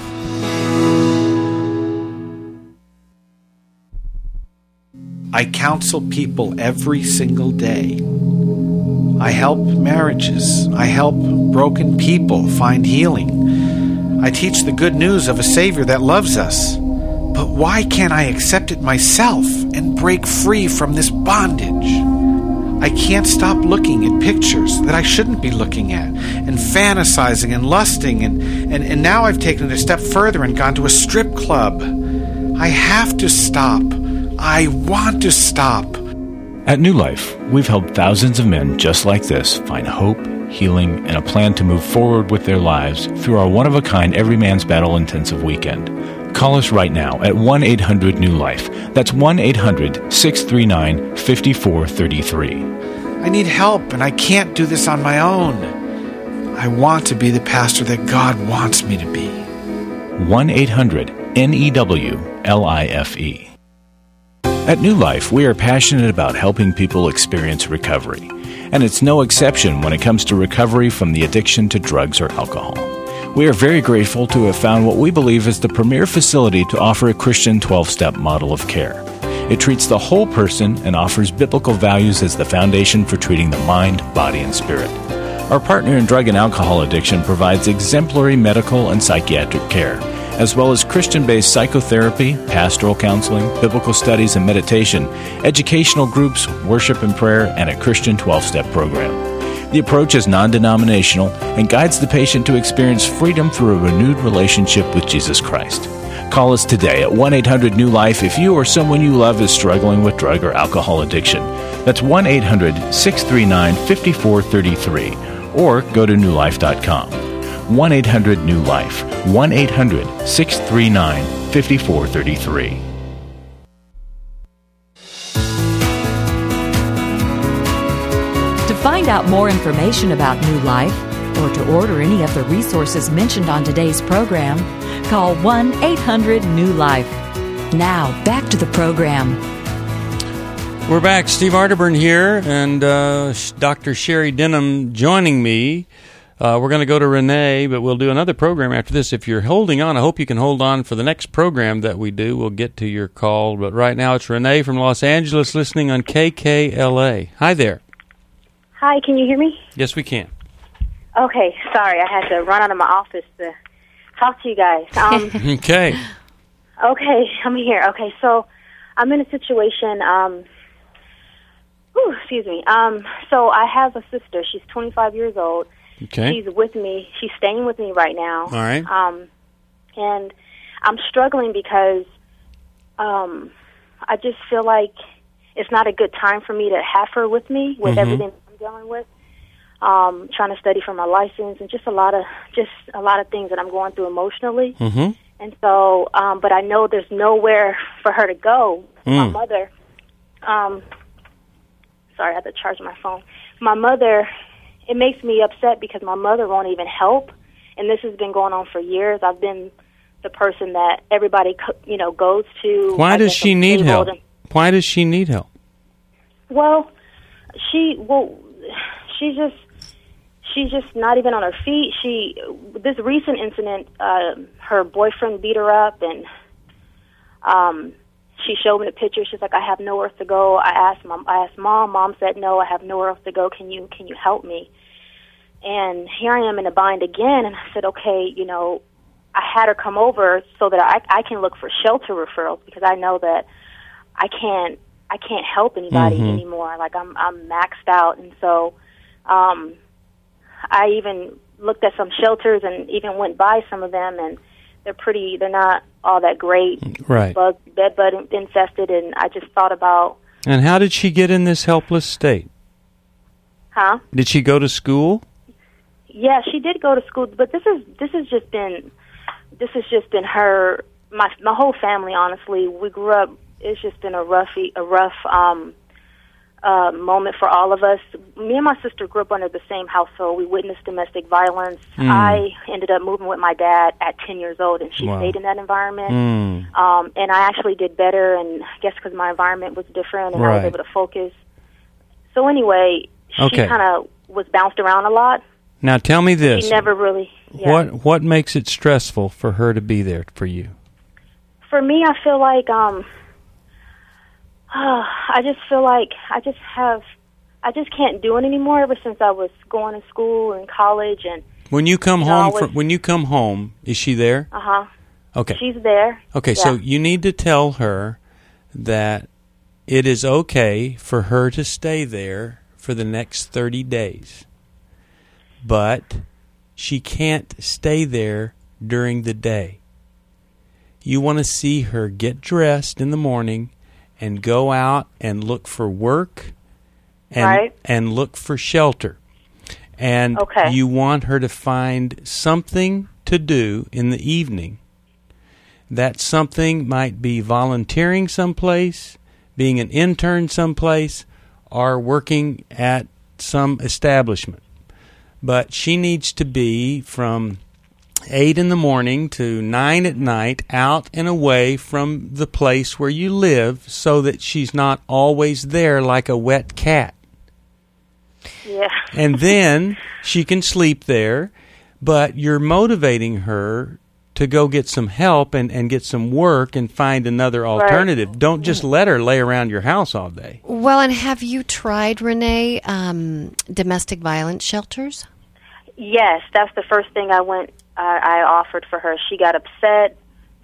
I counsel people every single day. I help marriages. I help broken people find healing. I teach the good news of a Savior that loves us. But why can't I accept it myself and break free from this bondage? I can't stop looking at pictures that I shouldn't be looking at, and fantasizing and lusting, and, and, and now I've taken it a step further and gone to a strip club. I have to stop. I want to stop. At New Life, we've helped thousands of men just like this find hope, healing, and a plan to move forward with their lives through our one-of-a-kind Every Man's Battle intensive weekend. Call us right now at one eight hundred new life. That's one eight hundred six three nine five four three three. I need help, and I can't do this on my own. I want to be the pastor that God wants me to be. one eight hundred N E W L I F E. At New Life, we are passionate about helping people experience recovery. And it's no exception when it comes to recovery from the addiction to drugs or alcohol. We are very grateful to have found what we believe is the premier facility to offer a Christian twelve-step model of care. It treats the whole person and offers biblical values as the foundation for treating the mind, body, and spirit. Our partner in drug and alcohol addiction provides exemplary medical and psychiatric care, as well as Christian-based psychotherapy, pastoral counseling, biblical studies and meditation, educational groups, worship and prayer, and a Christian twelve-step program. The approach is non-denominational and guides the patient to experience freedom through a renewed relationship with Jesus Christ. Call us today at one eight hundred new life if you or someone you love is struggling with drug or alcohol addiction. That's one eight hundred six three nine five four three three, or go to new life dot com. one eight hundred new life, one eight hundred six three nine five four three three. To find out more information about New Life or to order any of the resources mentioned on today's program, call one eight hundred new life. Now, back to the program. We're back. Steve Arterburn here, and uh, Doctor Sherry Denham joining me. Uh, we're going to go to Renee, but we'll do another program after this. If you're holding on, I hope you can hold on for the next program that we do. We'll get to your call, but right now it's Renee from Los Angeles listening on K K L A. Hi there. Hi, can you hear me? Yes, we can. Okay, sorry, I had to run out of my office to talk to you guys. Um, okay. Okay, I'm here. Okay, so I'm in a situation, um, whew, excuse me. Um, so I have a sister. She's twenty-five years old. Okay. She's with me. She's staying with me right now. All right. Um, and I'm struggling because um, I just feel like it's not a good time for me to have her with me with Mhm. everything I'm dealing with. Um, trying to study for my license and just a lot of just a lot of things that I'm going through emotionally. Mm-hmm. And so, um, but I know there's nowhere for her to go. Mm. My mother, um, sorry, I had to charge my phone. My mother, it makes me upset because my mother won't even help, and this has been going on for years. I've been the person that everybody, co- you know, goes to. Why I does guess she I'm need disabled help? and- Why does she need help? Well, she well, she's just she's just not even on her feet. She this recent incident, uh, her boyfriend beat her up, and um, she showed me the picture. She's like, "I have nowhere else to go." I asked mom. I asked mom. Mom said, "No, I have nowhere else to go. Can you can you help me?" And here I am in a bind again. And I said, "Okay, you know." I had her come over so that I, I can look for shelter referrals because I know that I can't I can't help anybody Mhm. anymore. Like I'm I'm maxed out, and so um, I even looked at some shelters and even went by some of them, and they're pretty. They're not all that great. Right. Bug, bed bug infested, and I just thought about, And how did she get in this helpless state? huh? Did she go to school? Yeah, she did go to school, but this is this has just been this has just been her my my whole family. Honestly, we grew up. It's just been a rough a rough um, uh, moment for all of us. Me and my sister grew up under the same household. We witnessed domestic violence. Mm. I ended up moving with my dad at ten years old, and she Wow. stayed in that environment. Mm. Um, and I actually did better, and I guess because my environment was different, and I Right. was able to focus. So anyway, she Okay. kind of was bounced around a lot. Now tell me this. She never really. Yeah. What what makes it stressful for her to be there for you? For me, I feel like um, I just feel like I just have, I just can't do it anymore. Ever since I was going to school and college, and When you come You know, home I was- from, when you come home, is she there? uh huh, Okay. she's there. Okay, so Yeah. you need to tell her that it is okay for her to stay there for the next thirty days. But she can't stay there during the day. You want to see her get dressed in the morning and go out and look for work and Right. and look for shelter. And Okay. you want her to find something to do in the evening. That something might be volunteering someplace, being an intern someplace, or working at some establishment. But she needs to be from eight in the morning to nine at night out and away from the place where you live so that she's not always there like a wet cat. Yeah. And then she can sleep there, but you're motivating her to go get some help and, and get some work and find another alternative. Don't just let her lay around your house all day. Well, and have you tried, Renee, um, domestic violence shelters? Yes, that's the first thing I went. I I offered for her. She got upset.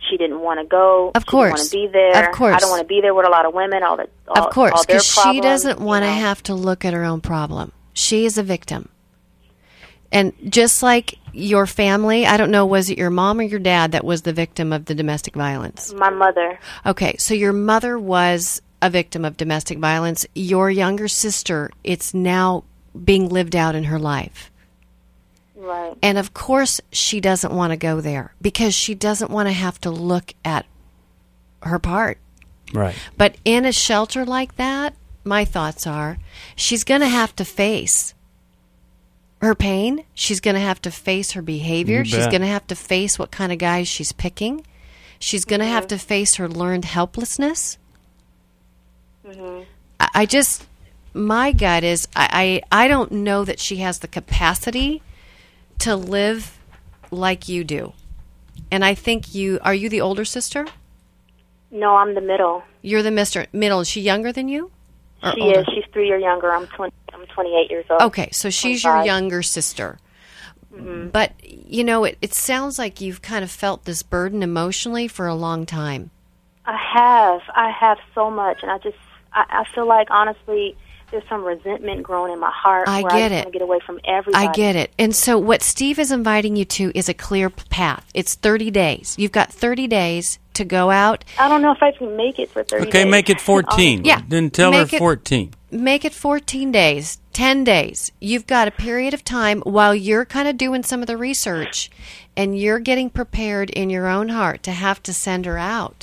she didn't want to go. Of she course. didn't want to be there. Of course. I don't want to be there with a lot of women. All the all, Of course, all their because she problems, doesn't want to you know. have to look at her own problem. She is a victim. And just like your family, I don't know, was it your mom or your dad that was the victim of the domestic violence? My mother. Okay, so your mother was a victim of domestic violence. Your younger sister, it's now being lived out in her life. Right. And of course, she doesn't want to go there because she doesn't want to have to look at her part. Right. But in a shelter like that, my thoughts are she's going to have to face her pain. She's going to have to face her behavior. You She's bet. going to have to face what kind of guys she's picking. She's going to have to face her learned helplessness. Mm-hmm. I, I just, my gut is, I, I, I don't know that she has the capacity to live like you do. And I think you, are you the older sister? No, I'm the middle. You're the mister, middle. Is she younger than you? Or She older? is. She's three years younger. I'm twenty. I'm twenty-eight years old. Okay, so she's your twenty-five. younger sister. Mm-hmm. But, you know, it, it sounds like you've kind of felt this burden emotionally for a long time. I have. I have so much, and I just, I, I feel like honestly, there's some resentment growing in my heart. I where get I just it. want to get away from everybody. I get it. And so what Steve is inviting you to is a clear path. It's thirty days. You've got thirty days to go out. I don't know if I can make it for thirty. Okay, days. make it fourteen. Yeah. Then tell her Make it- fourteen. Make it fourteen days, ten days. You've got a period of time while you're kind of doing some of the research and you're getting prepared in your own heart to have to send her out.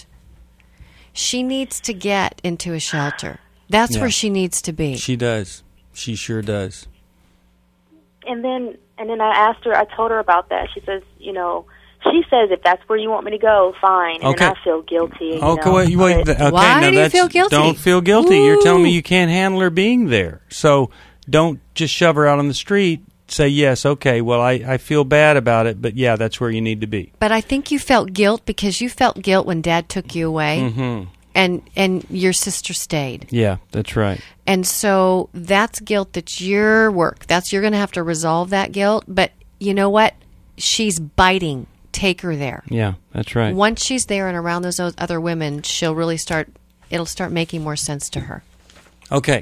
She needs to get into a shelter. That's Yeah. where she needs to be. She does. She sure does. And then, and then I asked her. I told her about that. She says, you know, she says if that's where you want me to go, fine. And Okay. then I feel guilty. You Okay, know, wait, wait, but- okay, Why now do you that's, feel guilty? Don't feel guilty. You're telling me Ooh. you can't handle her being there. So don't just shove her out on the street. Say, yes, okay, well, I, I feel bad about it, but yeah, that's where you need to be. But I think you felt guilt because you felt guilt when Dad took you away Mm-hmm. and, and your sister stayed. Yeah, that's right. And so that's guilt. That's your work. That's you're going to have to resolve that guilt. But you know what? She's biting. Take her there. Yeah, that's right. Once she's there and around those other women, she'll really start. It'll start making more sense to her. Okay.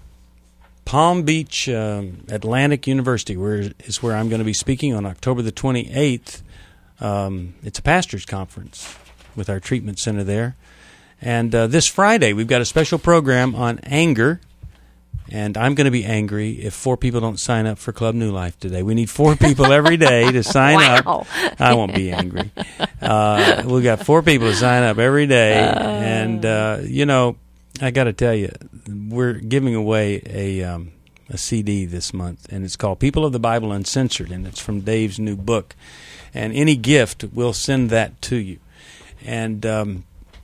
Palm Beach um, Atlantic University where is where I'm going to be speaking on October the twenty-eighth. Um, it's a pastors' conference with our treatment center there. And uh, this Friday, we've got a special program on anger. And I'm going to be angry if four people don't sign up for Club New Life today. We need four people every day to sign Wow. up. I won't be angry. Uh, we've got four people to sign up every day. Uh. And, uh, you know, I got to tell you, we're giving away a um, a C D this month, and it's called People of the Bible Uncensored, and it's from Dave's new book. And any gift, we'll send that to you. And um,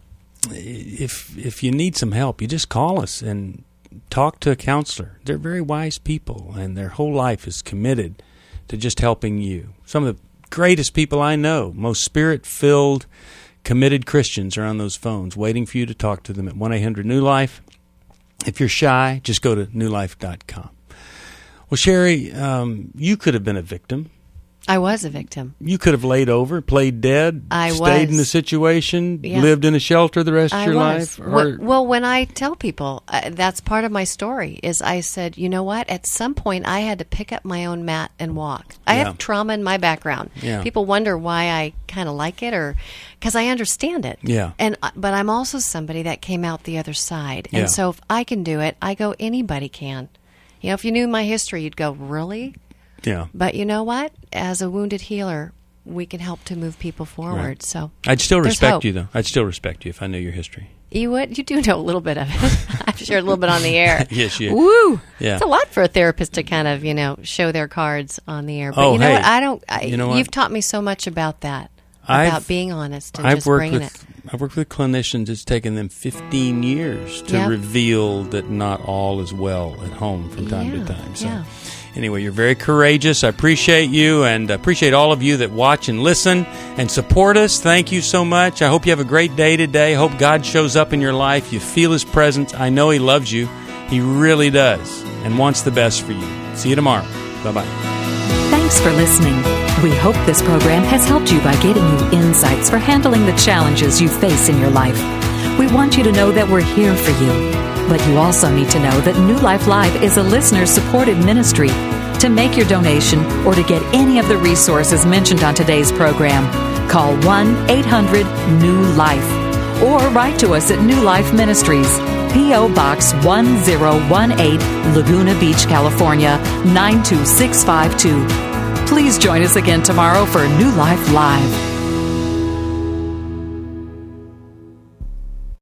if if you need some help, you just call us and talk to a counselor. They're very wise people, and their whole life is committed to just helping you. Some of the greatest people I know, most spirit-filled, committed Christians are on those phones waiting for you to talk to them at one eight hundred new life. If you're shy, just go to new life dot com. Well, Sherry, um, you could have been a victim. I was a victim. You could have laid over, played dead, I stayed was. in the situation, Yeah. lived in a shelter the rest of I your was. life. Or, Well, well, when I tell people, uh, that's part of my story, is I said, you know what? At some point, I had to pick up my own mat and walk. I Yeah. have trauma in my background. Yeah. People wonder why I kind of like it, or because I understand it. Yeah. And uh, but I'm also somebody that came out the other side, and Yeah. so if I can do it, I go. Anybody can. You know, if you knew my history, you'd go, really? yeah. But you know what? As a wounded healer, we can help to move people forward. Right. So I'd still there's respect hope. you, though. I'd still respect you if I knew your history. You would? You do know a little bit of it. I've shared a little bit on the air. Yes, you- Woo! Yeah. It's a lot for a therapist to kind of, you know, show their cards on the air. But Oh, you know hey, what? I don't. I, you know what? You've taught me so much about that, I've- about being honest and I've just worked bringing with it. I've worked with clinicians. It's taken them fifteen years to Yep. reveal that not all is well at home from time Yeah, to time. So, yeah. anyway, you're very courageous. I appreciate you, and appreciate all of you that watch and listen and support us. Thank you so much. I hope you have a great day today. I hope God shows up in your life. You feel His presence. I know He loves you. He really does, and wants the best for you. See you tomorrow. Bye bye. Thanks for listening. We hope this program has helped you by giving you insights for handling the challenges you face in your life. We want you to know that we're here for you. But you also need to know that New Life Live is a listener-supported ministry. To make your donation or to get any of the resources mentioned on today's program, call one eight hundred new life or write to us at New Life Ministries, P O. Box one zero one eight, Laguna Beach, California, nine two six five two. Please join us again tomorrow for New Life Live.